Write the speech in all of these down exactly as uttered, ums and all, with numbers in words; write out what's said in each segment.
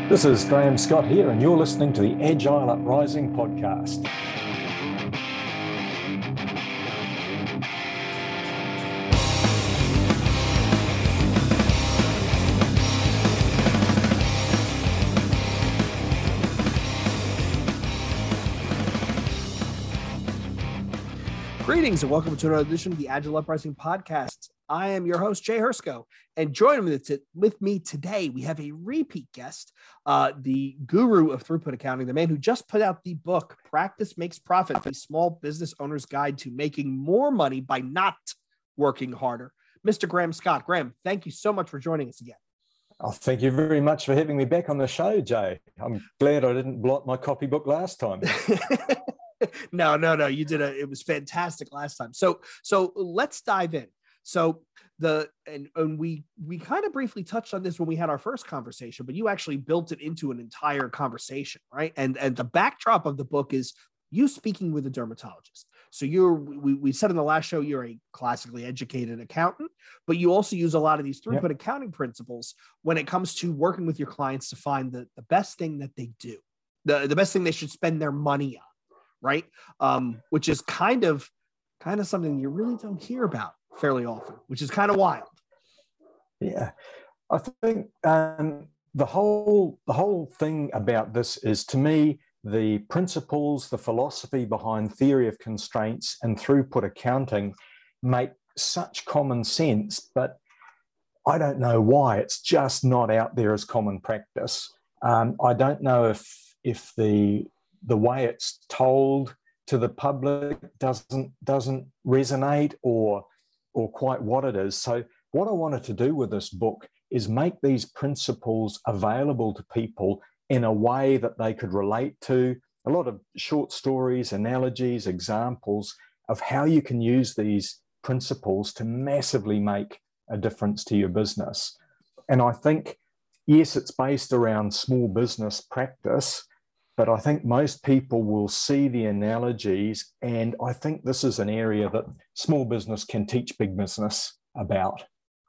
This is Graham Scott here, and you're listening to the Agile Uprising podcast. Greetings and welcome to another edition of the Agile Uprising podcast. I am your host, Jay Hersko, and joining me with me today, we have a repeat guest, uh, the guru of throughput accounting, the man who just put out the book, Practice Makes Profit, the Small Business Owner's Guide to Making More Money by Not Working Harder, Mister Graham Scott. Graham, thank you so much for joining us again. Oh, thank you very much for having me back on the show, Jay. I'm glad I didn't blot my copybook last time. No, no, no. You did a, it was fantastic last time. So, so let's dive in. So the, and, and we, we kind of briefly touched on this when we had our first conversation, but you actually built it into an entire conversation, right? And, and the backdrop of the book is you speaking with a dermatologist. So you're, we, we said in the last show, you're a classically educated accountant, but you also use a lot of these throughput yep. accounting principles when it comes to working with your clients to find the, the best thing that they do, the, the best thing they should spend their money on. Right. Um, which is kind of, kind of something you really don't hear about fairly often, which is kind of wild. Yeah. I think um, the whole, the whole thing about this is, to me, the principles, the philosophy behind theory of constraints and throughput accounting make such common sense, but I don't know why it's just not out there as common practice. Um, I don't know if, if the, the way it's told to the public doesn't doesn't resonate or or quite what it is. So what I wanted to do with this book is make these principles available to people in a way that they could relate to. A lot of short stories, analogies, examples of how you can use these principles to massively make a difference to your business. And I think, yes, it's based around small business practice, but I think most people will see the analogies, and I think this is an area that small business can teach big business about.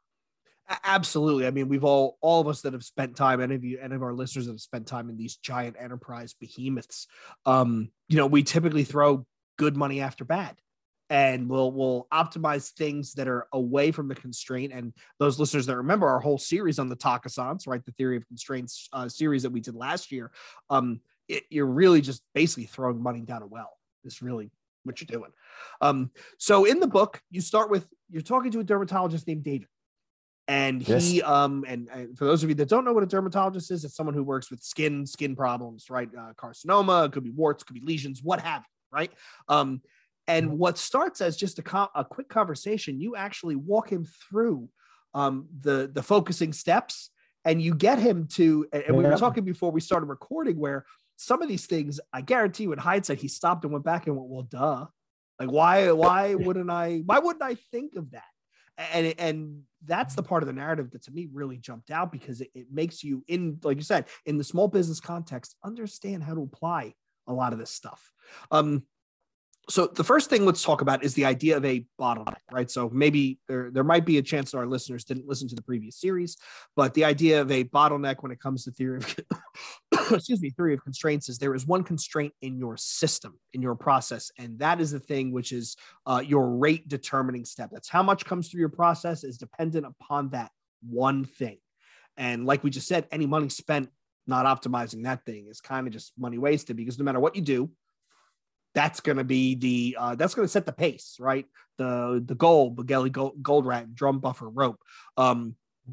Absolutely. I mean, we've all, all of us that have spent time, any of you, any of our listeners that have spent time in these giant enterprise behemoths, um, you know, we typically throw good money after bad. And we'll, we'll optimize things that are away from the constraint. And those listeners that remember our whole series on the Takasans, right, the theory of constraints uh, series that we did last year, um, it, you're really just basically throwing money down a well. Is really what you're doing. Um, so in the book, you start with, you're talking to a dermatologist named David. And he, yes. um, and, and for those of you that don't know what a dermatologist is, it's someone who works with skin, skin problems, right? Uh, carcinoma, it could be warts, could be lesions, what have you, right? Um, and what starts as just a, co- a quick conversation, you actually walk him through um, the, the focusing steps, and you get him to, and, and yeah. we were talking before we started recording, where some of these things, I guarantee you in hindsight, he stopped and went back and went, well, duh. Like, why, why wouldn't I, why wouldn't I think of that? And, and that's the part of the narrative that to me really jumped out, because it, it makes you, in, like you said, in the small business context, understand how to apply a lot of this stuff. Um, So the first thing let's talk about is the idea of a bottleneck, right? So maybe there, there might be a chance that our listeners didn't listen to the previous series, but the idea of a bottleneck when it comes to theory of, excuse me, theory of constraints is there is one constraint in your system, in your process, and that is the thing which is uh, your rate determining step. That's how much comes through your process is dependent upon that one thing. And like we just said, any money spent not optimizing that thing is kind of just money wasted, because no matter what you do, that's going to be the, uh, that's going to set the pace, right? The, the goal, Bugelli gold, gold rat, drum buffer rope. Um,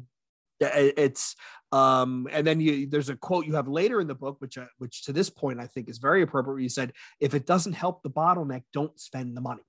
it, it's, um, and then you, there's a quote you have later in the book, which, uh, which to this point, I think is very appropriate. Where you said, if it doesn't help the bottleneck, don't spend the money.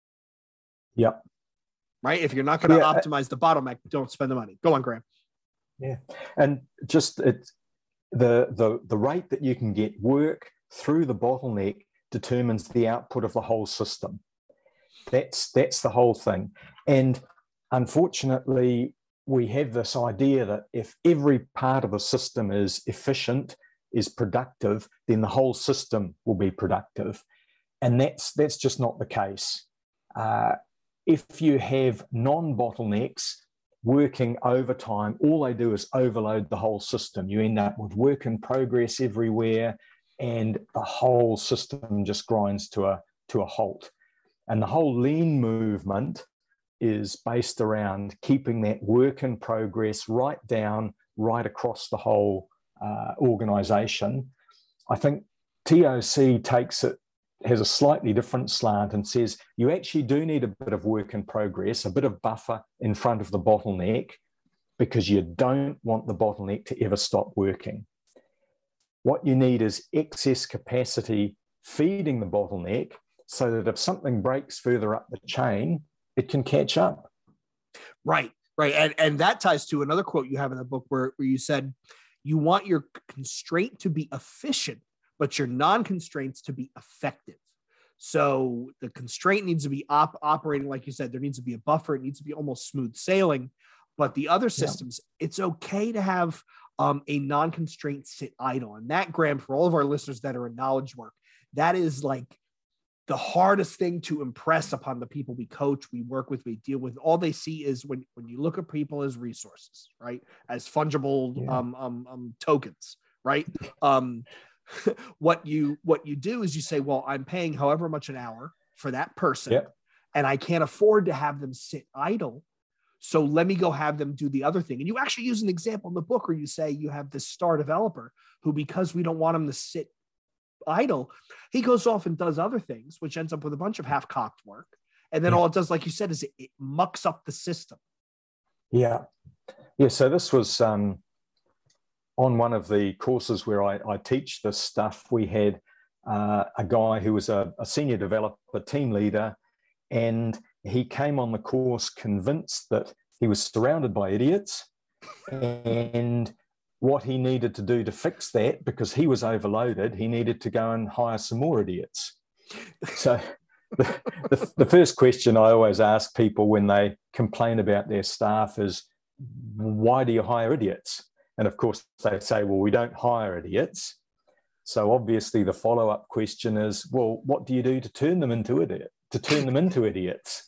Yep. Right. If you're not going to yeah, optimize the bottleneck, don't spend the money. Go on, Graham. Yeah. And just it's the, the, the rate that you can get work through the bottleneck determines the output of the whole system. That's that's the whole thing. And unfortunately, we have this idea that if every part of a system is efficient, is productive, then the whole system will be productive. And that's that's just not the case. Uh, if you have non-bottlenecks, working overtime, all they do is overload the whole system. You end up with work in progress everywhere, and the whole system just grinds to a, to a halt. And the whole lean movement is based around keeping that work in progress right down, right across the whole uh, organization. I think T O C takes it, has a slightly different slant and says you actually do need a bit of work in progress, a bit of buffer in front of the bottleneck, because you don't want the bottleneck to ever stop working. What you need is excess capacity feeding the bottleneck so that if something breaks further up the chain, it can catch up. Right, right. And, and that ties to another quote you have in the book where, where you said, you want your constraint to be efficient, but your non-constraints to be effective. So the constraint needs to be op- operating, like you said, there needs to be a buffer. It needs to be almost smooth sailing. But the other systems, yeah. it's okay to have um, a non-constraint sit idle. And that, Graham, for all of our listeners that are in knowledge work, that is like the hardest thing to impress upon the people we coach, we work with, we deal with. All they see is when, when you look at people as resources, right? As fungible yeah. um, um, um, tokens, right? Um, what you what you do is you say, well, I'm paying however much an hour for that person, yep. and I can't afford to have them sit idle. So let me go have them do the other thing. And you actually use an example in the book where you say you have this star developer who, because we don't want him to sit idle, he goes off and does other things, which ends up with a bunch of half-cocked work. And then yeah. all it does, like you said, is it, it mucks up the system. Yeah. Yeah. So this was um, on one of the courses where I, I teach this stuff. We had uh, a guy who was a, a senior developer, team leader, and he came on the course convinced that he was surrounded by idiots, and what he needed to do to fix that, because he was overloaded, he needed to go and hire some more idiots. So the, the, the first question I always ask people when they complain about their staff is, why do you hire idiots? And of course they say, well, we don't hire idiots. So obviously the follow-up question is, well, what do you do to turn them into idiot, to turn them into idiots?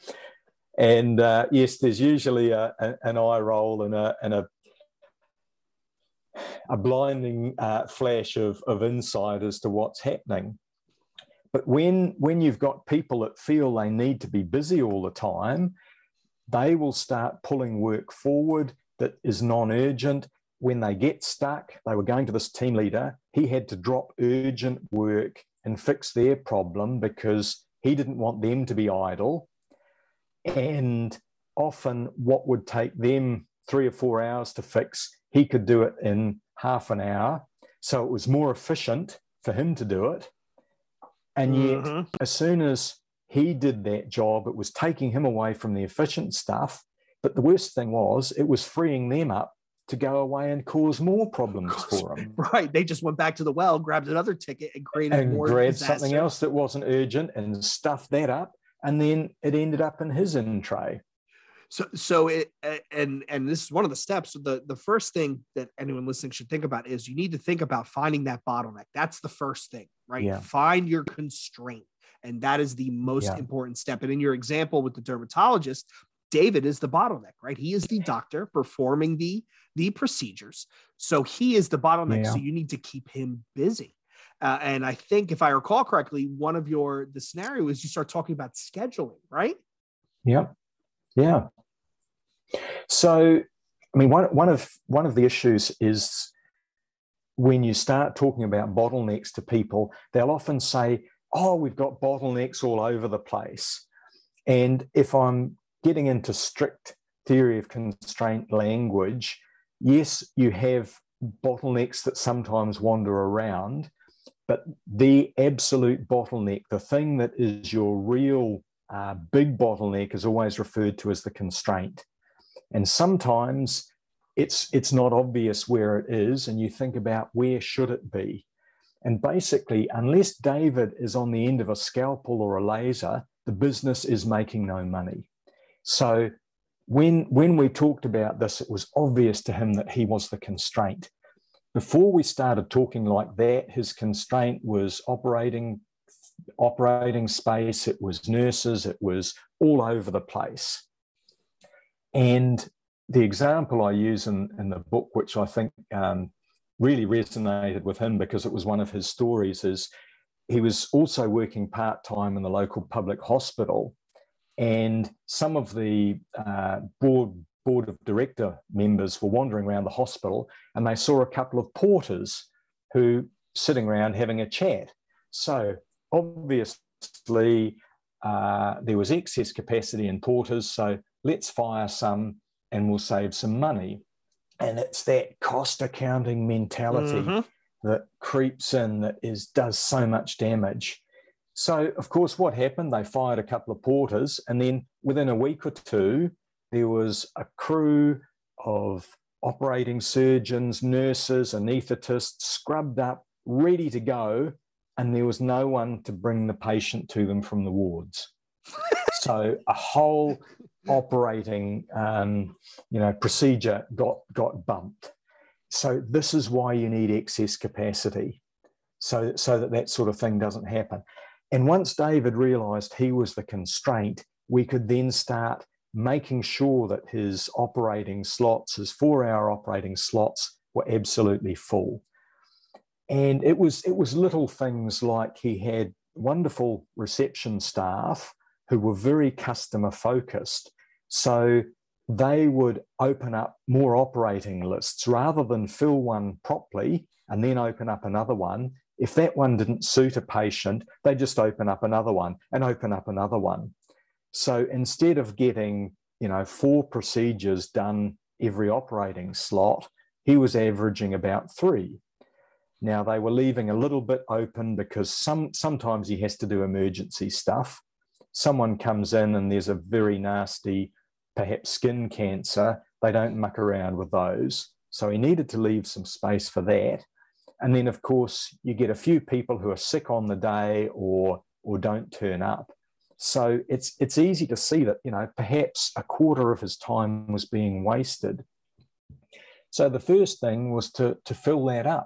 And uh, yes, there's usually a, a, an eye roll and a, and a a blinding uh, flash of, of insight as to what's happening. But when, when you've got people that feel they need to be busy all the time, they will start pulling work forward that is non-urgent. When they get stuck, they were going to this team leader, he had to drop urgent work and fix their problem because he didn't want them to be idle. And often what would take them three or four hours to fix, he could do it in half an hour. So it was more efficient for him to do it. And yet, mm-hmm. as soon as he did that job, it was taking him away from the efficient stuff. But the worst thing was, it was freeing them up to go away and cause more problems for them. Right. They just went back to the well, grabbed another ticket and created and more grabbed disaster. Something else that wasn't urgent and stuffed that up. And then it ended up in his in tray. So, so it, and, and this is one of the steps. The, the first thing that anyone listening should think about is you need to think about finding that bottleneck. That's the first thing, right? Yeah. Find your constraint. And that is the most yeah. important step. And in your example with the dermatologist, David is the bottleneck, right? He is the doctor performing the, the procedures. So he is the bottleneck. Yeah. So you need to keep him busy. Uh, and I think if I recall correctly, one of your, the scenario is you start talking about scheduling, right? Yeah. Yeah. So, I mean, one, one of one of the issues is when you start talking about bottlenecks to people, they'll often say, oh, we've got bottlenecks all over the place. And if I'm getting into strict theory of constraint language, yes, you have bottlenecks that sometimes wander around, but the absolute bottleneck, the thing that is your real uh, big bottleneck, is always referred to as the constraint. And sometimes it's, it's not obvious where it is, and you think about where should it be. And basically, unless David is on the end of a scalpel or a laser, the business is making no money. So when, when we talked about this, it was obvious to him that he was the constraint. Before we started talking like that, his constraint was operating, operating space, it was nurses, it was all over the place. And the example I use in, in the book, which I think um, really resonated with him because it was one of his stories, is he was also working part-time in the local public hospital, and some of the uh, board board of director members were wandering around the hospital, and they saw a couple of porters who sitting around having a chat. So obviously uh, there was excess capacity in porters, so let's fire some and we'll save some money. And it's that cost accounting mentality mm-hmm. that creeps in that is does so much damage. So, of course, what happened? They fired a couple of porters, and then within a week or two, there was a crew of operating surgeons, nurses, anaesthetists, scrubbed up, ready to go, and there was no one to bring the patient to them from the wards. So a whole operating, um, you know, procedure got, got bumped. So this is why you need excess capacity, so, so that that sort of thing doesn't happen. And once David realised he was the constraint, we could then start making sure that his operating slots, his four-hour operating slots, were absolutely full. And it was, it was little things like he had wonderful reception staff who were very customer-focused. So they would open up more operating lists rather than fill one properly and then open up another one. If that one didn't suit a patient, they just open up another one and open up another one. So instead of getting, you know, four procedures done every operating slot, he was averaging about three. Now, they were leaving a little bit open because some sometimes he has to do emergency stuff. Someone comes in and there's a very nasty, perhaps skin cancer. They don't muck around with those. So he needed to leave some space for that. And then, of course, you get a few people who are sick on the day or, or don't turn up. So it's it's easy to see that, you know, perhaps a quarter of his time was being wasted. So the first thing was to, to fill that up.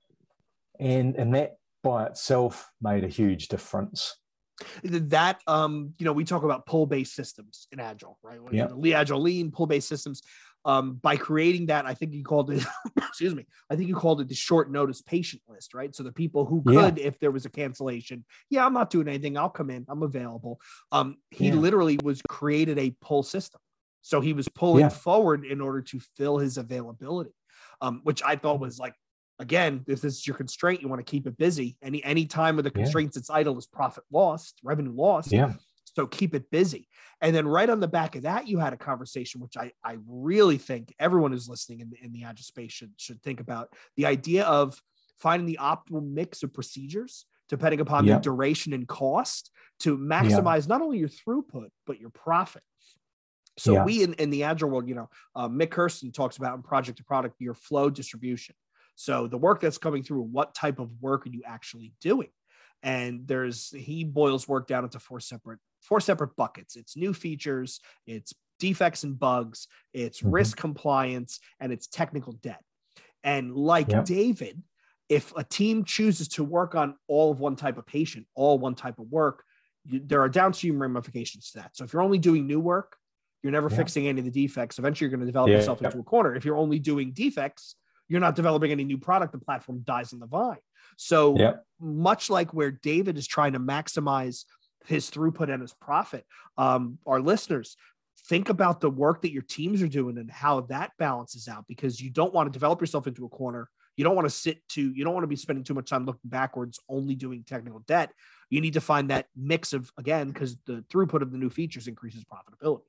And, and that by itself made a huge difference. That, um, you know, we talk about pull-based systems in Agile, right? Yeah. The Agile Lean, pull-based systems. Um, by creating that, I think you called it, excuse me, I think you called it the short notice patient list, right? So the people who could, yeah. if there was a cancellation, yeah, I'm not doing anything. I'll come in. I'm available. Um, he yeah. literally was created a pull system. So he was pulling yeah. forward in order to fill his availability, um, which I thought was like, again, if this is your constraint, you want to keep it busy. Any, any time with the constraints that's idle is profit lost, revenue lost. Yeah. So keep it busy. And then right on the back of that, you had a conversation, which I, I really think everyone who's listening in the, in the Agile space should, should think about, the idea of finding the optimal mix of procedures, depending upon yeah. the duration and cost, to maximize yeah. not only your throughput, but your profit. So yeah. we in, in the Agile world, you know, uh, Mick Kirsten talks about in Project to Product, your flow distribution. So the work that's coming through, what type of work are you actually doing? And there's, he boils work down into four separate, four separate buckets. It's new features, it's defects and bugs, it's mm-hmm. risk compliance, and it's technical debt. And like yep. David, if a team chooses to work on all of one type of patient, all one type of work, you, there are downstream ramifications to that. So if you're only doing new work, you're never yeah. fixing any of the defects. Eventually, you're going to develop yeah, yourself into yeah. a corner. If you're only doing defects, you're not developing any new product. The platform dies on the vine. So yeah. much like where David is trying to maximize his throughput and his profit, um, our listeners, think about the work that your teams are doing and how that balances out, because you don't want to develop yourself into a corner. You don't want to sit to, you don't want to be spending too much time looking backwards, only doing technical debt. You need to find that mix of, again, because the throughput of the new features increases profitability.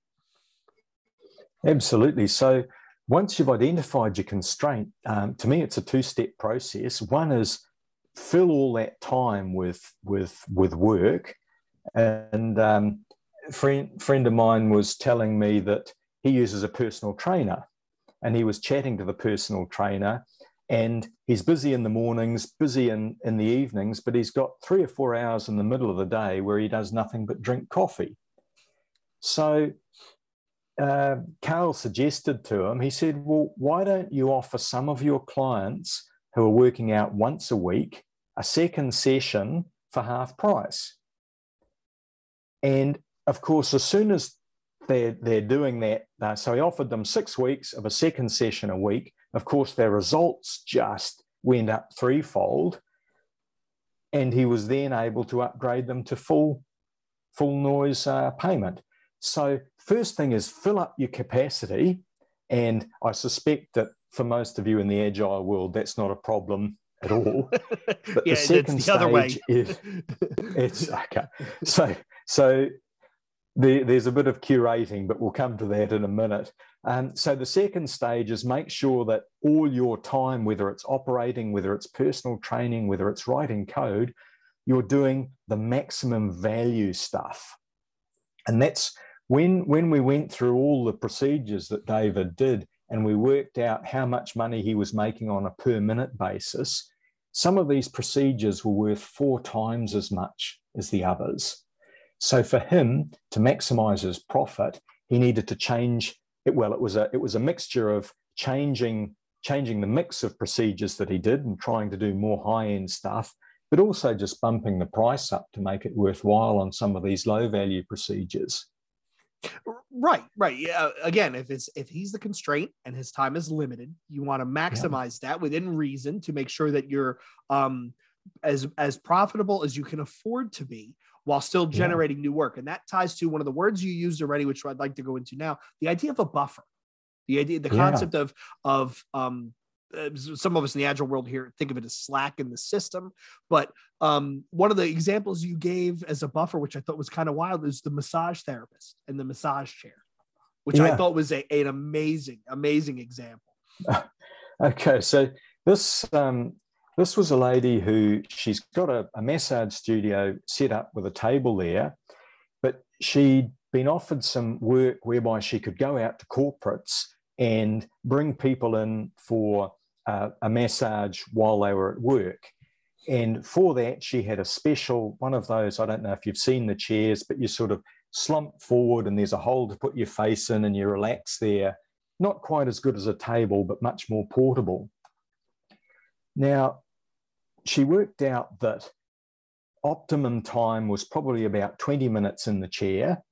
Absolutely. So once you've identified your constraint, um, to me, it's a two-step process. One is fill all that time with with with work. And um, a friend, friend of mine was telling me that he uses a personal trainer, and he was chatting to the personal trainer, and he's busy in the mornings, busy in, in the evenings, but he's got three or four hours in the middle of the day where he does nothing but drink coffee. So uh, Carl suggested to him, he said, well, why don't you offer some of your clients who are working out once a week a second session for half price? And of course, as soon as they're, they're doing that. Uh, so he offered them six weeks of a second session a week. Of course, their results just went up threefold. And he was then able to upgrade them to full, full noise uh, payment. So first thing is fill up your capacity. And I suspect that for most of you in the agile world, that's not a problem at all. But yeah, the second it's the other way. is, it's okay. So, so there, there's a bit of curating, but we'll come to that in a minute. Um, so the second stage is make sure that all your time, whether it's operating, whether it's personal training, whether it's writing code, you're doing the maximum value stuff. And that's when, when we went through all the procedures that David did and we worked out how much money he was making on a per minute basis, some of these procedures were worth four times as much as the others. So for him to maximize his profit, he needed to change it. Well, it was a, it was a mixture of changing, changing the mix of procedures that he did and trying to do more high-end stuff, but also just bumping the price up to make it worthwhile on some of these low-value procedures. Right, right. Yeah. Again, if it's if he's the constraint and his time is limited, you want to maximize yeah. that within reason to make sure that you're um, as as profitable as you can afford to be, while still generating yeah. new work. And that ties to one of the words you used already, which I'd like to go into now: the idea of a buffer, the idea, the yeah. concept of of um, uh, some of us in the agile world here think of it as slack in the system. But um, one of the examples you gave as a buffer, which I thought was kind of wild, is the massage therapist and the massage chair, which yeah. I thought was a, an amazing, amazing example. Okay, so this um, this was a lady who she's got a, a massage studio set up with a table there, but she'd been offered some work whereby she could go out to corporates and bring people in for uh, a massage while they were at work. And for that, she had a special one of those, I don't know if you've seen the chairs, but you sort of slump forward and there's a hole to put your face in and you relax there. Not quite as good as a table, but much more portable. Now, she worked out that optimum time was probably about twenty minutes in the chair.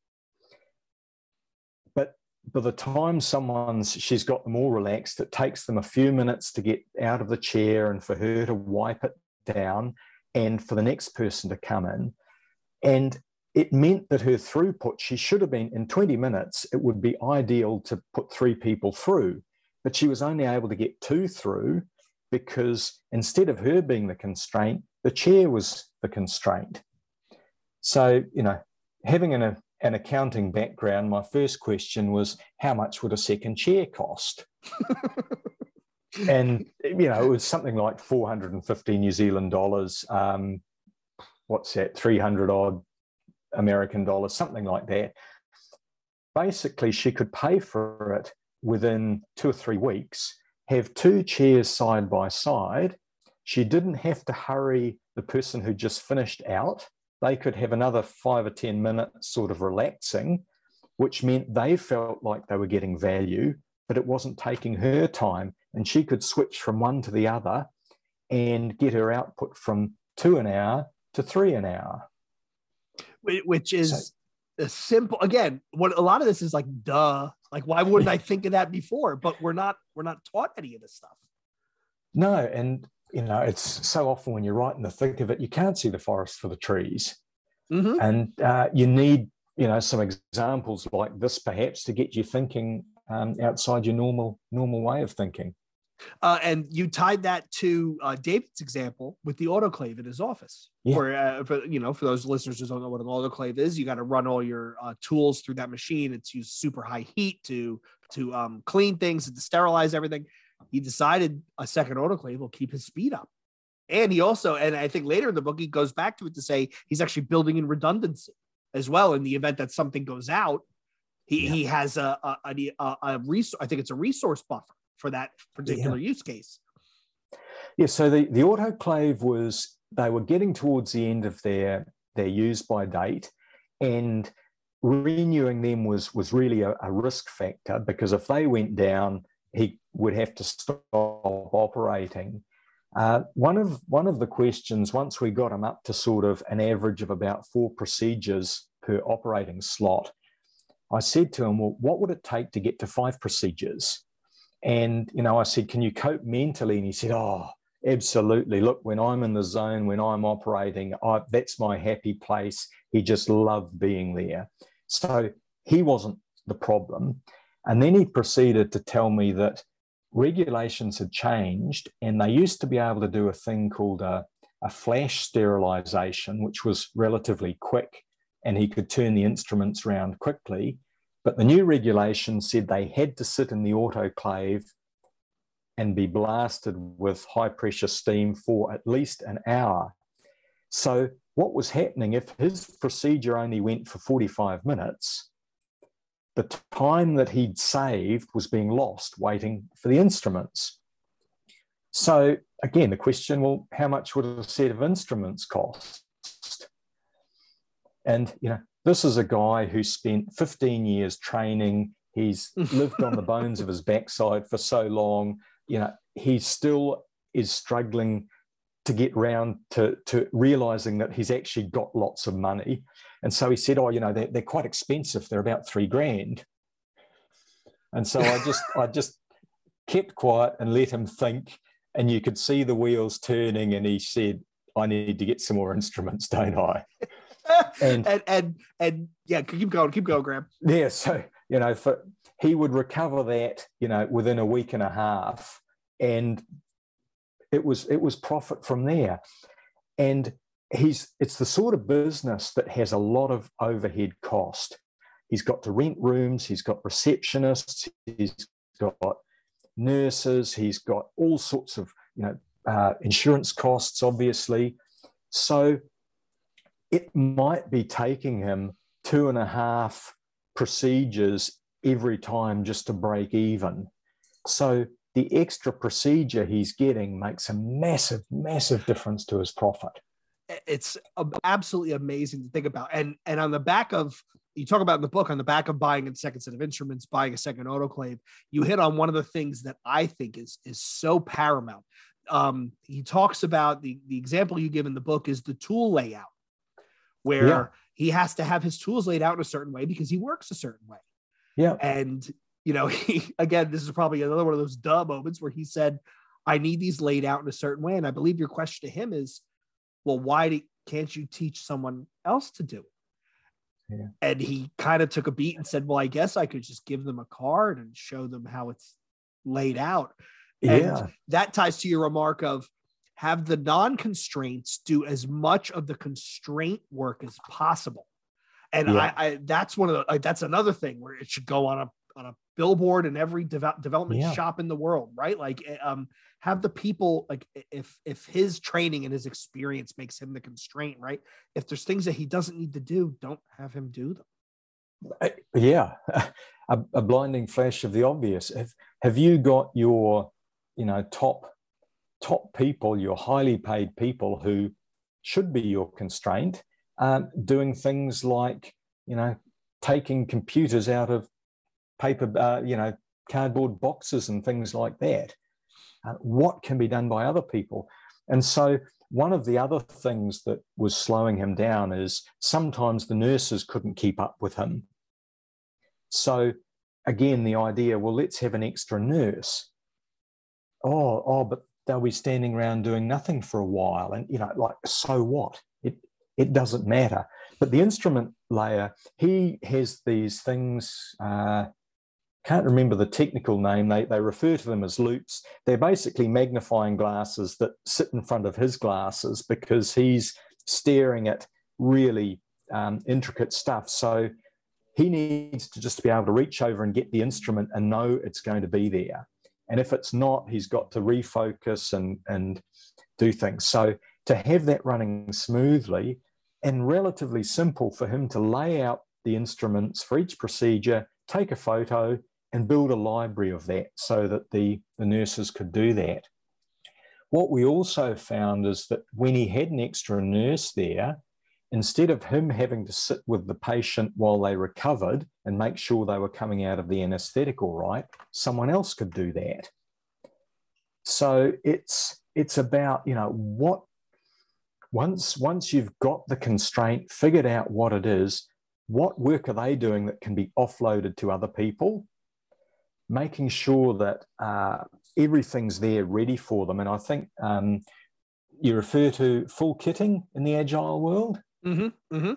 But by the time someone's, she's got them all relaxed, it takes them a few minutes to get out of the chair and for her to wipe it down and for the next person to come in. And it meant that her throughput, she should have been in twenty minutes, it would be ideal to put three people through, but she was only able to get two through because instead of her being the constraint, the chair was the constraint. So, you know, having an, an accounting background, my first question was, how much would a second chair cost? And, you know, it was something like four hundred fifty New Zealand dollars. Um, what's that, three hundred odd American dollars, something like that. Basically, she could pay for it within two or three weeks, have two chairs side by side. She didn't have to hurry the person who just finished out. They could have another five or ten minutes sort of relaxing, which meant they felt like they were getting value, but it wasn't taking her time. And she could switch from one to the other and get her output from two an hour to three an hour. Which is so, a simple, again, what a lot of this is like, duh, like, why wouldn't I think of that before? But we're not, we're not taught any of this stuff. No. And, you know, it's so often when you're right in the thick of it, you can't see the forest for the trees. Mm-hmm. And uh, you need, you know, some examples like this, perhaps, to get you thinking um, outside your normal, normal way of thinking. Uh, and you tied that to uh, David's example with the autoclave in his office. Yeah. Where, uh, for, you know, for those listeners who don't know what an autoclave is, you got to run all your uh, tools through that machine. It's used super high heat to to um, clean things and to sterilize everything. He decided a second autoclave will keep his speed up. And he also, and I think later in the book, he goes back to it to say he's actually building in redundancy as well. In the event that something goes out, he, yeah. he has a, a, a, a resource, I think it's a resource buffer for that particular yeah. use case. Yeah, so the, the autoclave was, they were getting towards the end of their, their use by date, and renewing them was, was really a, a risk factor, because if they went down, he would have to stop operating. Uh, one of one of the questions, once we got him up to sort of an average of about four procedures per operating slot, I said to him, well, what would it take to get to five procedures? And, you know, I said, can you cope mentally? And he said, oh, absolutely. Look, when I'm in the zone, when I'm operating, I, that's my happy place. He just loved being there. So he wasn't the problem. And then he proceeded to tell me that regulations had changed, and they used to be able to do a thing called a, a flash sterilization, which was relatively quick, and he could turn the instruments around quickly. But the new regulation said they had to sit in the autoclave and be blasted with high pressure steam for at least an hour. So what was happening, if his procedure only went for forty-five minutes, the time that he'd saved was being lost waiting for the instruments. So again, the question, well, how much would a set of instruments cost? And, you know, this is a guy who spent fifteen years training. He's lived on the bones of his backside for so long. You know, he still is struggling to get round to, to realizing that he's actually got lots of money. And so he said, oh, you know, they're, they're quite expensive. They're about three grand. And so I just, I just kept quiet and let him think. And you could see the wheels turning. And he said, I need to get some more instruments, don't I? And, and, and, and yeah, keep going, keep going, Graham. Yeah. So, you know, for, he would recover that, you know, within a week and a half. And it was, it was profit from there. And he's, it's the sort of business that has a lot of overhead cost. He's got to rent rooms, he's got receptionists, he's got nurses, he's got all sorts of, you know, uh, insurance costs, obviously. So it might be taking him two and a half procedures every time just to break even. So the extra procedure he's getting makes a massive, massive difference to his profit. It's absolutely amazing to think about. And, and on the back of, you talk about in the book, on the back of buying a second set of instruments, buying a second autoclave, you hit on one of the things that I think is, is so paramount. Um, he talks about the, the example you give in the book is the tool layout, where yeah. he has to have his tools laid out in a certain way because he works a certain way. Yeah. And, you know, he, again, this is probably another one of those duh moments where he said, I need these laid out in a certain way. And I believe your question to him is, well, why do, can't you teach someone else to do it? Yeah. And he kind of took a beat and said, well, I guess I could just give them a card and show them how it's laid out. And yeah. that ties to your remark of have the non-constraints do as much of the constraint work as possible. And yeah. I, I, that's one of the, like, that's another thing where it should go on a, on a billboard in every de- development yeah. shop in the world, right? Like, um, have the people, like, if, if his training and his experience makes him the constraint, right? If there's things that he doesn't need to do, don't have him do them. Yeah. A, a blinding flash of the obvious. Have, have you got your, you know, top, top people, your highly paid people who should be your constraint, um, doing things like, you know, taking computers out of paper, uh, you know, cardboard boxes and things like that. Uh, what can be done by other people? And so one of the other things that was slowing him down is sometimes the nurses couldn't keep up with him. So again, the idea, well, let's have an extra nurse. Oh, oh, but they'll be standing around doing nothing for a while. And, you know, like, so what? It, it doesn't matter. But the instrument layer, he has these things, uh, can't remember the technical name. They, they refer to them as loops. They're basically magnifying glasses that sit in front of his glasses because he's staring at really um, intricate stuff. So he needs to just be able to reach over and get the instrument and know it's going to be there. And if it's not, he's got to refocus and, and do things. So to have that running smoothly and relatively simple for him to lay out the instruments for each procedure, take a photo, and build a library of that so that the, the nurses could do that. What we also found is that when he had an extra nurse there, instead of him having to sit with the patient while they recovered and make sure they were coming out of the anesthetic all right, someone else could do that. So it's, it's about, you know, what, once, once you've got the constraint, figured out what it is, what work are they doing that can be offloaded to other people, making sure that uh, everything's there ready for them. And I think um, you refer to full kitting in the agile world. Mm-hmm, mm-hmm.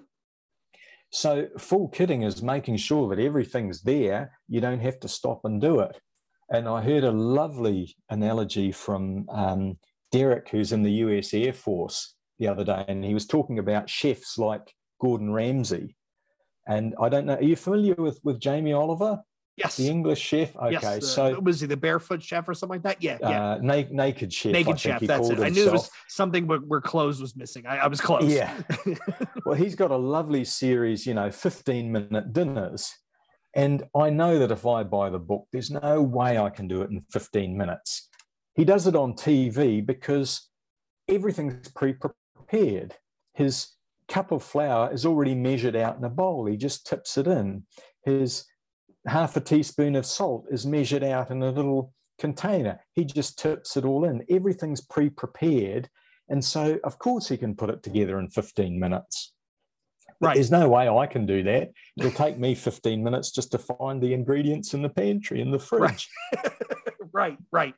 So full kitting is making sure that everything's there. You don't have to stop and do it. And I heard a lovely analogy from um, Derek, who's in the U S Air Force, the other day, and he was talking about chefs like Gordon Ramsay. And I don't know, are you familiar with, with Jamie Oliver? Yes. The English chef? Okay, yes, uh, so... Was he the barefoot chef or something like that? Yeah, yeah. Uh, na- naked chef, Naked I chef, think he that's called it. himself. I knew it was something where, where clothes was missing. I, I was close. Yeah. Well, he's got a lovely series, you know, fifteen-minute dinners. And I know that if I buy the book, there's no way I can do it in fifteen minutes. He does it on T V because everything's pre-prepared. His cup of flour is already measured out in a bowl. He just tips it in. His half a teaspoon of salt is measured out in a little container. He just tips it all in. Everything's pre-prepared. And so, of course, he can put it together in fifteen minutes. But right. There's no way I can do that. It'll take me fifteen minutes just to find the ingredients in the pantry, in the fridge. Right, right, right.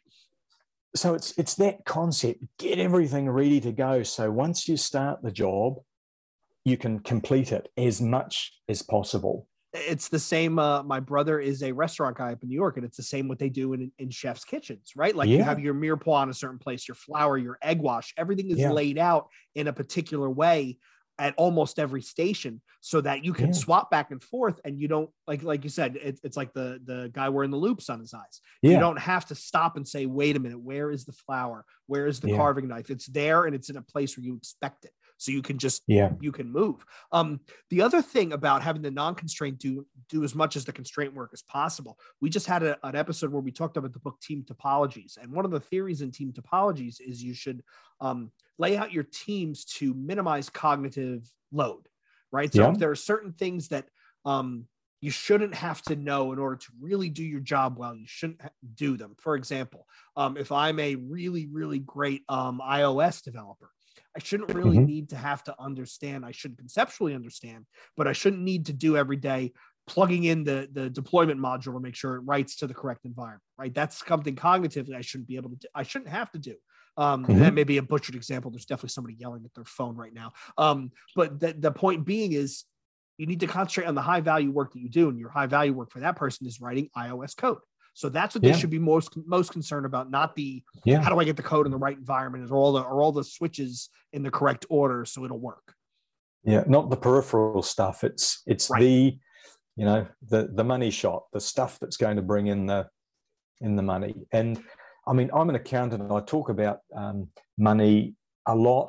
So it's it's that concept. Get everything ready to go. So once you start the job, you can complete it as much as possible. It's the same. Uh, my brother is a restaurant guy up in New York, and it's the same what they do in, in chef's kitchens, right? Like yeah. you have your mirepoix in a certain place, your flour, your egg wash, everything is yeah. laid out in a particular way at almost every station so that you can yeah. swap back and forth. And you don't, like, like you said, it, it's like the, the guy wearing the loops on his eyes. Yeah. You don't have to stop and say, wait a minute, where is the flour? Where is the yeah. carving knife? It's there, and it's in a place where you expect it. So you can just, yeah. you can move. Um, the other thing about having the non-constraint do, do as much as the constraint work as possible. We just had a, an episode where we talked about the book Team Topologies. And one of the theories in Team Topologies is you should um, lay out your teams to minimize cognitive load, right? So yeah. if there are certain things that um, you shouldn't have to know in order to really do your job well, you shouldn't do them. For example, um, if I'm a really, really great um, iOS developer, I shouldn't really mm-hmm. need to have to understand. I should conceptually understand, but I shouldn't need to do every day plugging in the, the deployment module to make sure it writes to the correct environment, right? That's something cognitively I shouldn't be able to do. I shouldn't have to do. Um, mm-hmm. That may be a butchered example. There's definitely somebody yelling at their phone right now. Um, but the, the point being is you need to concentrate on the high value work that you do. And your high value work for that person is writing iOS code. So that's what they yeah. should be most most concerned about, not the yeah. how do I get the code in the right environment, or all the or all the switches in the correct order so it'll work. Yeah, not the peripheral stuff. It's it's right. the you know the the money shot, the stuff that's going to bring in the in the money. And I mean, I'm an accountant, and I talk about um, money a lot.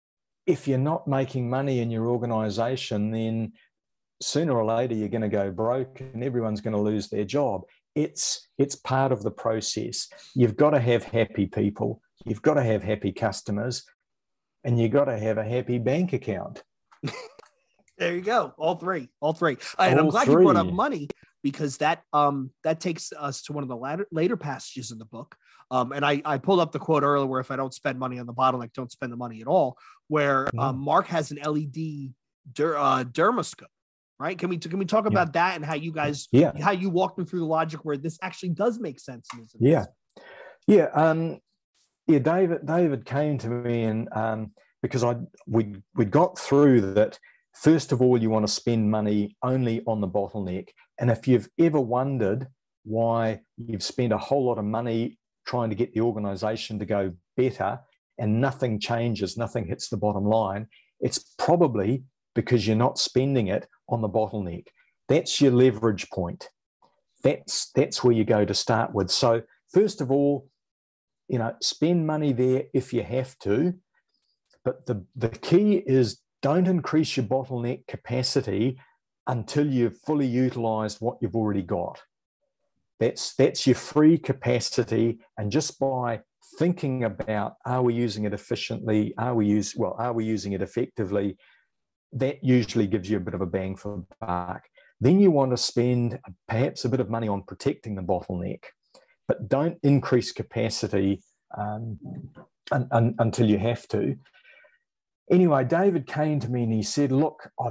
If you're not making money in your organization, then sooner or later you're going to go broke, and everyone's going to lose their job. It's it's part of the process. You've got to have happy people. You've got to have happy customers, and you've got to have a happy bank account. There you go. All three, all three. And all I'm glad three. you brought up money, because that um that takes us to one of the latter, later passages in the book. Um, and I, I pulled up the quote earlier where if I don't spend money on the bottleneck, don't spend the money at all, where Mm. um, Mark has an L E D der, uh, dermoscope. Right? Can we can we talk about yeah. that and how you guys yeah. how you walked me through the logic where this actually does make sense? Yeah, yeah, um, yeah. David David came to me, and um, because I we we got through that. First of all, you want to spend money only on the bottleneck, and if you've ever wondered why you've spent a whole lot of money trying to get the organisation to go better and nothing changes, nothing hits the bottom line, it's probably because you're not spending it on the bottleneck. That's your leverage point. That's that's where you go to start with. So first of all, you know, spend money there if you have to, but the, the key is don't increase your bottleneck capacity until you've fully utilized what you've already got. That's that's your free capacity, and just by thinking about, are we using it efficiently? Are we use well, are we using it effectively? That usually gives you a bit of a bang for the buck. Then you want to spend perhaps a bit of money on protecting the bottleneck, but don't increase capacity um, un, un, until you have to. Anyway, David came to me and he said, look, I've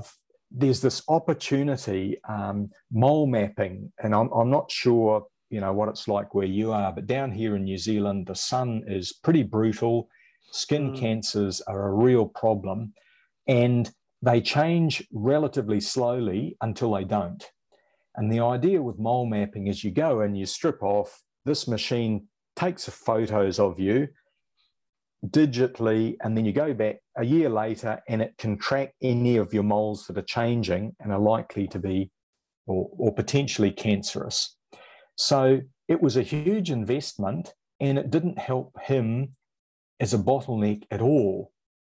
there's this opportunity, um, mole mapping, and I'm, I'm not sure, you know, what it's like where you are, but down here in New Zealand, the sun is pretty brutal. Skin Mm. cancers are a real problem, and they change relatively slowly until they don't. And the idea with mole mapping is you go and you strip off, this machine takes photos of you digitally, and then you go back a year later and it can track any of your moles that are changing and are likely to be or, or potentially cancerous. So it was a huge investment, and it didn't help him as a bottleneck at all.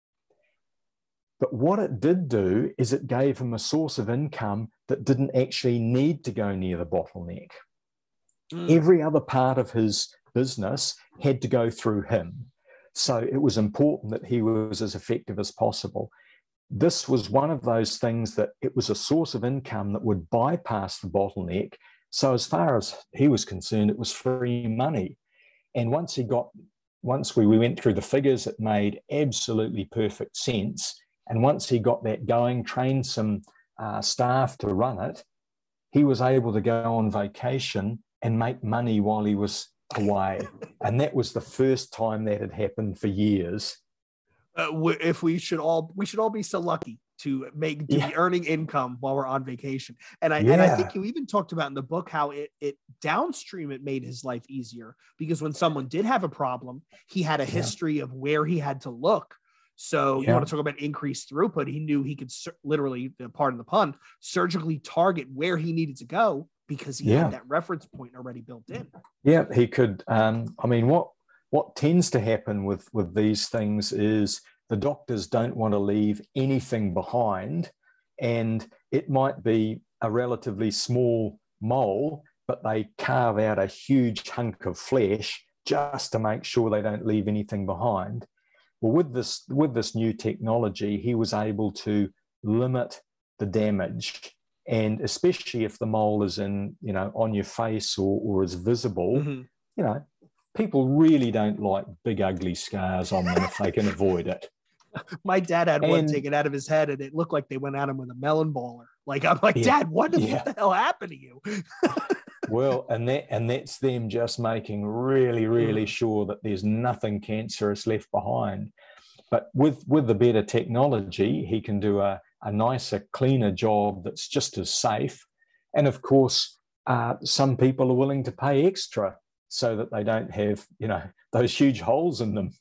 But what it did do is it gave him a source of income that didn't actually need to go near the bottleneck. Mm. Every other part of his business had to go through him. So it was important that he was as effective as possible. This was one of those things that it was a source of income that would bypass the bottleneck. So as far as he was concerned, it was free money. And once he got, once we, we went through the figures, it made absolutely perfect sense. And once he got that going, trained some uh, staff to run it, he was able to go on vacation and make money while he was away. And that was the first time that had happened for years. Uh, if we should all, we should all be so lucky to make to yeah. be earning income while we're on vacation. And I yeah. and I think you even talked about in the book how it it downstream it made his life easier, because when someone did have a problem, he had a history yeah. of where he had to look. So yeah. you want to talk about increased throughput? He knew he could sur- literally, pardon the pun, surgically target where he needed to go because he yeah. had that reference point already built in. Yeah, he could. Um, I mean, what what tends to happen with with these things is the doctors don't want to leave anything behind, and it might be a relatively small mole, but they carve out a huge hunk of flesh just to make sure they don't leave anything behind. Well, with this with this new technology, he was able to limit the damage, and especially if the mole is in, you know, on your face or, or is visible, mm-hmm. you know, people really don't like big ugly scars on them if they can avoid it. My dad had and, one taken out of his head, and it looked like they went at him with a melon baller. Like, I'm like, yeah, Dad, what, yeah. what the hell happened to you? Well, and that and that's them just making really, really sure that there's nothing cancerous left behind. But with with the better technology, he can do a, a nicer, cleaner job that's just as safe. And of course, uh, some people are willing to pay extra so that they don't have, you know, those huge holes in them.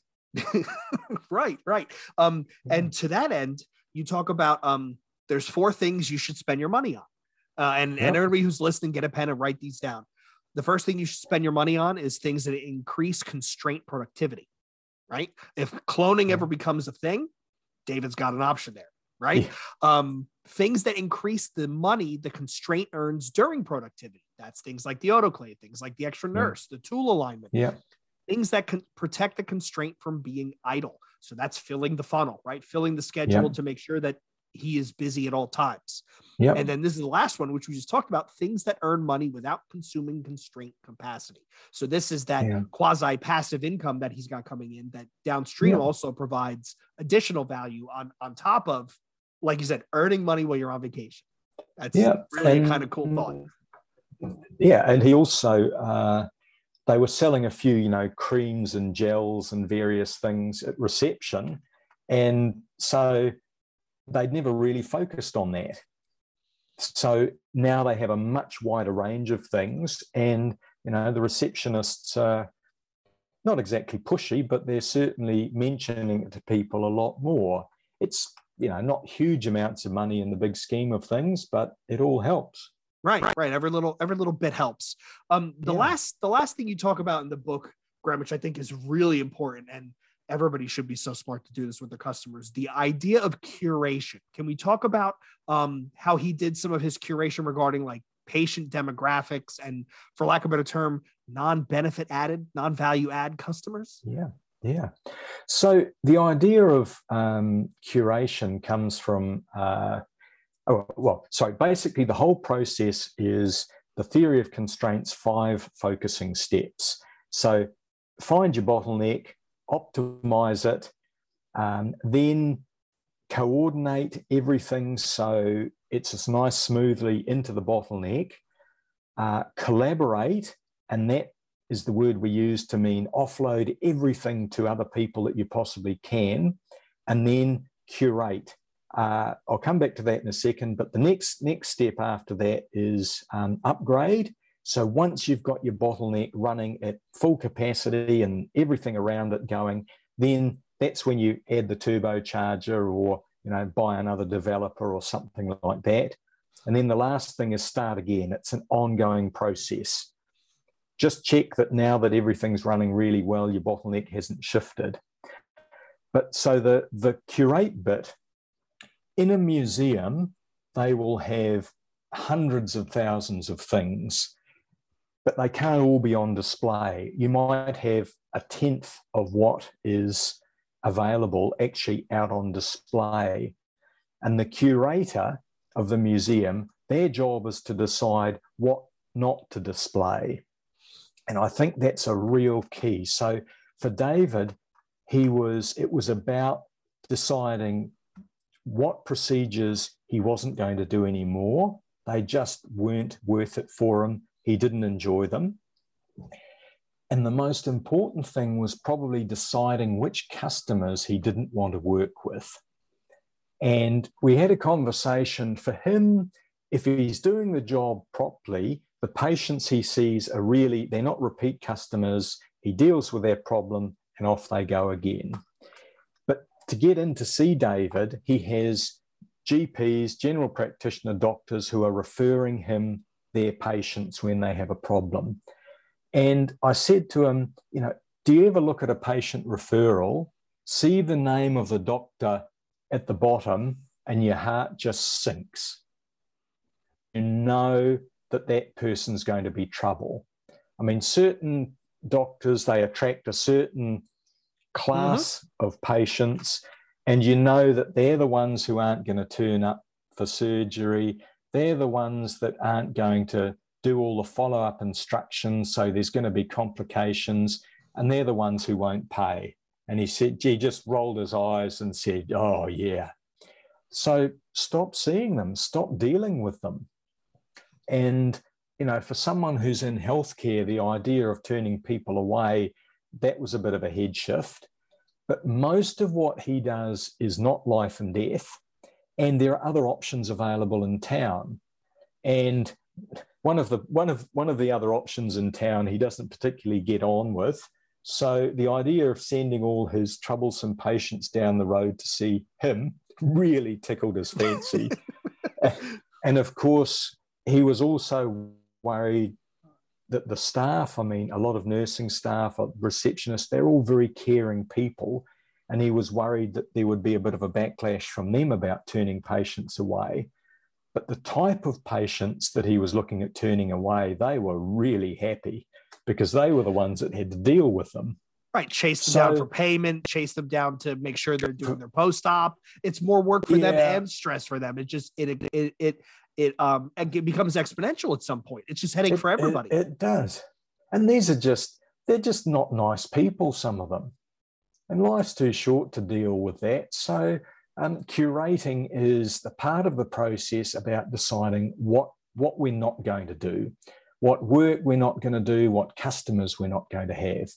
right, right. Um, and to that end, you talk about um, there's four things you should spend your money on. Uh, and, yep. and everybody who's listening, get a pen and write these down. The first thing you should spend your money on is things that increase constraint productivity, right? If cloning ever becomes a thing, David's got an option there, right? Yeah. Um, things that increase the money the constraint earns during productivity. That's things like the autoclave, things like the extra nurse, yeah. the tool alignment. Yeah. Things that can protect the constraint from being idle. So that's filling the funnel, right? Filling the schedule yeah. to make sure that he is busy at all times. Yep. And then this is the last one, which we just talked about, things that earn money without consuming constraint capacity. So this is that yeah. quasi passive income that he's got coming in that downstream yeah. also provides additional value on, on top of, like you said, earning money while you're on vacation. That's yeah. really and, a kind of cool thought. Yeah. And he also, uh, they were selling a few, you know, creams and gels and various things at reception. And so they'd never really focused on that. So now they have a much wider range of things, and, you know, the receptionists are not exactly pushy, but they're certainly mentioning it to people a lot more. It's, you know, not huge amounts of money in the big scheme of things, but it all helps. Right, right. Every little, every little bit helps. Um, the yeah. last, the last thing you talk about in the book, Graham, which I think is really important, and everybody should be so smart to do this with their customers, the idea of curation. Can we talk about um, how he did some of his curation regarding like patient demographics and, for lack of a better term, non-benefit added, non-value add customers? Yeah, yeah. So the idea of um, curation comes from, uh, oh, well, sorry, basically the whole process is the theory of constraints, five focusing steps. So find your bottleneck, optimize it, um, then coordinate everything so it's as nice smoothly into the bottleneck, uh, collaborate, and that is the word we use to mean offload everything to other people that you possibly can, and then curate. Uh, I'll come back to that in a second, but the next, next step after that is um, upgrade. So once you've got your bottleneck running at full capacity and everything around it going, then that's when you add the turbocharger, or, you know, buy another developer or something like that. And then the last thing is start again. It's an ongoing process. Just check that now that everything's running really well, your bottleneck hasn't shifted. But so the, the curate bit, in a museum, they will have hundreds of thousands of things, but they can't all be on display. You might have a tenth of what is available actually out on display. And the curator of the museum, their job is to decide what not to display. And I think that's a real key. So for David, he was, it was about deciding what procedures he wasn't going to do anymore. They just weren't worth it for him. He didn't enjoy them. And the most important thing was probably deciding which customers he didn't want to work with. And we had a conversation. For him, if he's doing the job properly, the patients he sees are really, they're not repeat customers. He deals with their problem and off they go again. But to get in to see David, he has G Ps, general practitioner doctors, who are referring him their patients when they have a problem. And I said to him, you know, do you ever look at a patient referral, see the name of the doctor at the bottom, and your heart just sinks? You know that that person's going to be trouble. I mean, certain doctors, they attract a certain class mm-hmm. of patients, and you know that they're the ones who aren't going to turn up for surgery. They're the ones that aren't going to do all the follow-up instructions, so there's going to be complications, and they're the ones who won't pay. And he said, he just rolled his eyes and said, oh, yeah. So stop seeing them, stop dealing with them. And, you know, for someone who's in healthcare, the idea of turning people away, that was a bit of a head shift. But most of what he does is not life and death, and there are other options available in town. And one of the one of one of the other options in town he doesn't particularly get on with. So the idea of sending all his troublesome patients down the road to see him really tickled his fancy. And of course, he was also worried that the staff, I mean, a lot of nursing staff, receptionists, they're all very caring people. And he was worried that there would be a bit of a backlash from them about turning patients away. But the type of patients that he was looking at turning away, they were really happy because they were the ones that had to deal with them. Right. Chase them so, down for payment, chase them down to make sure they're doing their post-op. It's more work for yeah. them and stress for them. It just, it, it, it, it, um, it becomes exponential at some point. It's just headache it, for everybody. It, it does. And these are just, they're just not nice people, some of them. And life's too short to deal with that. So um, curating is the part of the process about deciding what, what we're not going to do, what work we're not going to do, what customers we're not going to have.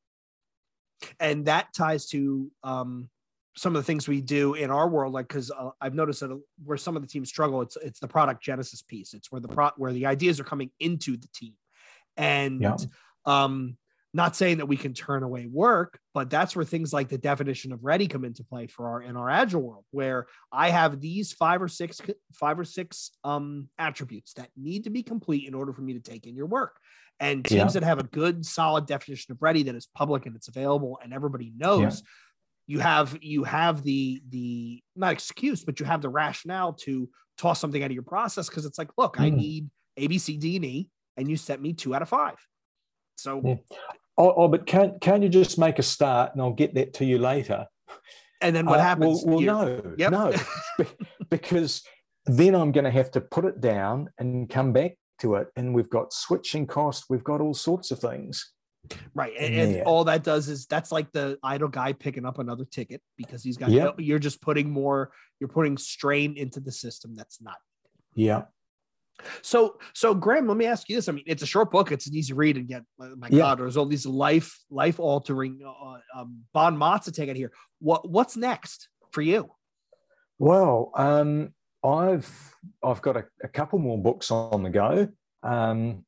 And that ties to um, some of the things we do in our world, like, because uh, I've noticed that where some of the teams struggle, it's it's the product genesis piece. It's where the pro- where the ideas are coming into the team, and yeah. um, not saying that we can turn away work, but that's where things like the definition of ready come into play for our in our agile world, where I have these five or six five or six um, attributes that need to be complete in order for me to take in your work. And teams yeah. that have a good, solid definition of ready that is public and it's available and everybody knows, yeah. you have you have the the not excuse, but you have the rationale to toss something out of your process because it's like, look, mm. I need A, B, C, D, and E, and you set me two out of five. So, yeah. oh, oh, but can't can't you just make a start and I'll get that to you later? And then what uh, happens? Well, well no, yep. no, because then I'm going to have to put it down and come back to it, and we've got switching costs, we've got all sorts of things. Right. And, and all that does is that's like the idle guy picking up another ticket because he's got, yep. you're just putting more, you're putting strain into the system that's not. Yeah. So, so Graham, let me ask you this. I mean, it's a short book. It's an easy read, and yet, my Yeah. God, there's all these life, life altering uh, um, bon mots to take it here. What, what's next for you? Well, um, I've I've got a, a couple more books on the go. Um,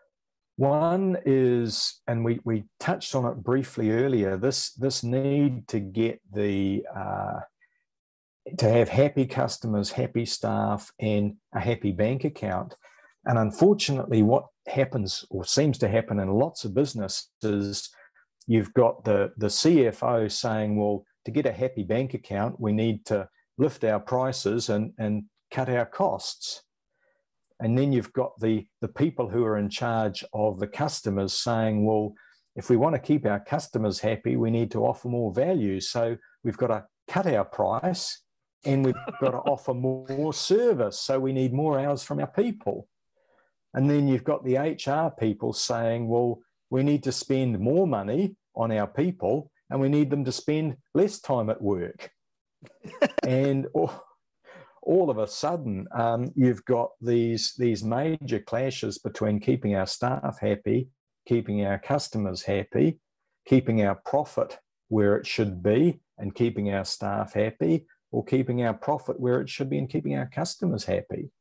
one is, and we we touched on it briefly earlier. This this need to get the uh, to have happy customers, happy staff, and a happy bank account. And unfortunately, what happens or seems to happen in lots of businesses, you've got the, the C F O saying, well, to get a happy bank account, we need to lift our prices and, and cut our costs. And then you've got the, the people who are in charge of the customers saying, well, if we want to keep our customers happy, we need to offer more value. So we've got to cut our price and we've got to offer more service. So we need more hours from our people. And then you've got the H R people saying, well, we need to spend more money on our people and we need them to spend less time at work. And all, all of a sudden, um, you've got these, these major clashes between keeping our staff happy, keeping our customers happy, keeping our profit where it should be and keeping our staff happy, or keeping our profit where it should be and keeping our customers happy.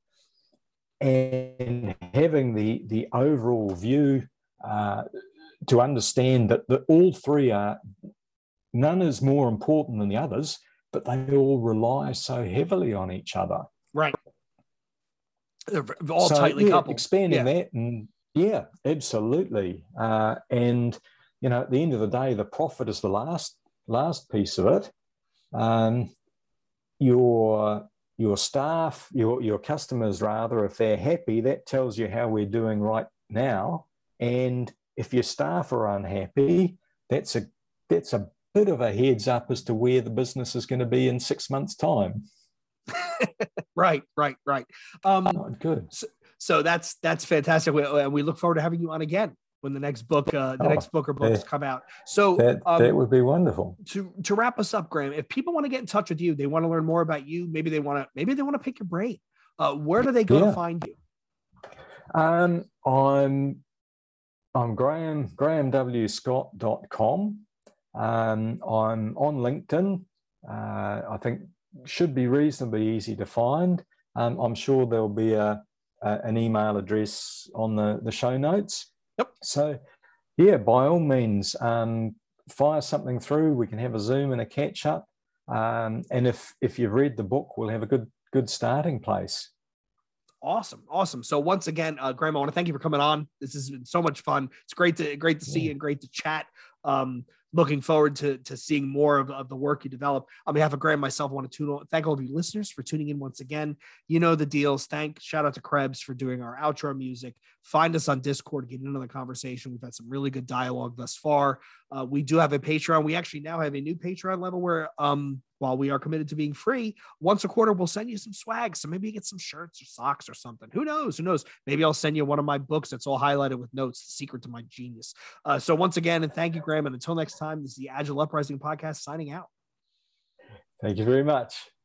And having the, the overall view uh, to understand that the, all three are, none is more important than the others, but they all rely so heavily on each other. Right. They're all so, tightly yeah, coupled. Expanding yeah. that, and yeah, absolutely. Uh, and, you know, at the end of the day, the profit is the last, last piece of it. Um, your your staff, your your customers rather, if they're happy, that tells you how we're doing right now. And if your staff are unhappy, that's a that's a bit of a heads up as to where the business is going to be in six months' time. right, right, right. Um, oh, good. So, so that's that's fantastic. We, and we look forward to having you on again when the next book, uh, the oh, next book or books yeah. come out. So that, um, that would be wonderful. To to wrap us up, Graham, if people want to get in touch with you, they want to learn more about you. Maybe they want to maybe they want to pick your brain. Uh, where do they go yeah. to find you? Um, I'm I'm Graham graham w scott dot com. Um, I'm on LinkedIn. Uh, I think should be reasonably easy to find. Um, I'm sure there'll be a, a an email address on the the show notes. Yep. So, yeah, by all means, um, fire something through. We can have a Zoom and a catch up. Um, and if if you've read the book, we'll have a good good starting place. Awesome, awesome. So once again, uh, Graham, I want to thank you for coming on. This has been so much fun. It's great to great to see yeah. you and great to chat. Um, looking forward to, to seeing more of, of the work you develop. On behalf of Graham and myself, I want to tune, thank all of you listeners for tuning in once again. You know the deals. Thank, shout out to Krebs for doing our outro music. Find us on Discord, get into the conversation. We've had some really good dialogue thus far. Uh, we do have a Patreon. We actually now have a new Patreon level where, um, while we are committed to being free, once a quarter, we'll send you some swag. So maybe you get some shirts or socks or something. Who knows? Who knows? Maybe I'll send you one of my books that's all highlighted with notes, the secret to my genius. Uh, so once again, and thank you, Graham. And until next time, this is the Agile Uprising Podcast signing out. Thank you very much.